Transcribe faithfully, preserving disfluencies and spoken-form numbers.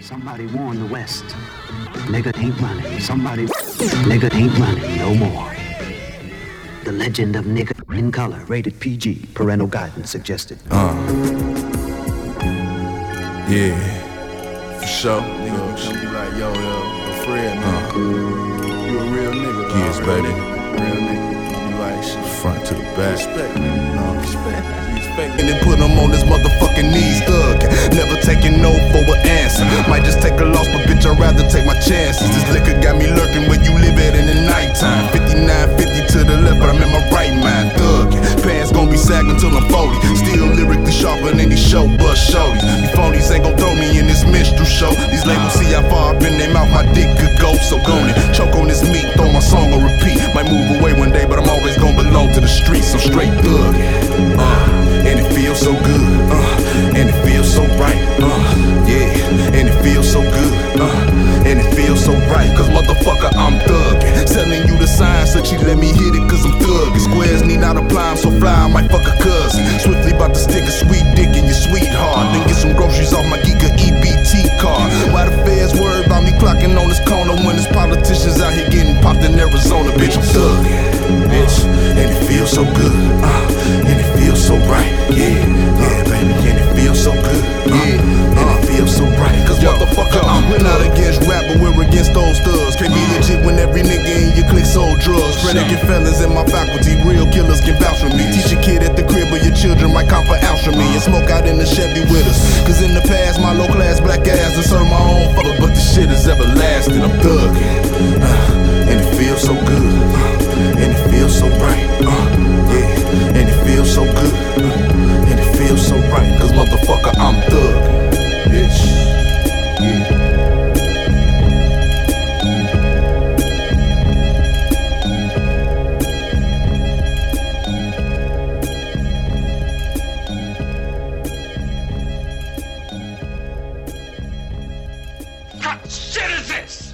Somebody warn the West. Nigga ain't running. Somebody. Nigga ain't running no more. The legend of nigga in color. Rated P G. Parental guidance suggested. Uh. Yeah. For sure. Niggas gonna be like, yo, yo, yo, Fred, man. Uh. You a real nigga. Yes, baby. Real nigga. You like shit. Front to the back. Respect, man. No, respect. And then put them on his motherfucking knees, thug. Never taking no for an answer. Might just take a loss, but bitch, I'd rather take my chances. This liquor got me lurking where you live at in the nighttime. fifty-nine fifty to the left, but I'm in my right mind, thug. Pants gon' be sagging till I'm forty. Still lyrically sharper than these show bus shorties. These phonies ain't gon' throw me in this minstrel show. These labels see how far I've been, they mouth my dick could go. So go on it, choke on this meat, throw my song on repeat. Might move away one day, but I'm always gon' belong to the streets. I'm straight thug. Uh. And it feels so good, uh, and it feels so right, uh, yeah, and it feels so good, uh, and it feels so right, cause motherfucker, I'm thuggin'. Selling you the signs that you let me hit it, cause I'm thuggin'. Squares need not apply, I'm so fly, I might fuck a cousin. Swiftly about to stick a sweet dick in your sweetheart, then get some groceries off my Geeka E B T card. Why the feds worry about me clocking on this corner when there's politicians out here getting popped in Arizona, bitch, I'm thuggin', bitch, and it feels so good, uh, and it feels so right. Yeah, yeah, baby, and it feels so good. Yeah, and it feels so right. Cause motherfucker, I'm we're not against rap, but we're against those thugs. Can't be legit when every nigga in your clique sold drugs. Predicate felons in my faculty, real killers can vouch for me. Teach a kid at the crib, but your children might come for ounce from me. And smoke out in the Chevy with us. Cause in the past, my low class black ass and serve my own fucker. But the shit is everlasting, I'm thuggin'. Uh, and it feels so good. Uh, and it feels so right. Uh, yeah, and it feels so good. Uh, And it feels so right, cause motherfucker, I'm thug, bitch. Yeah. What shit is this?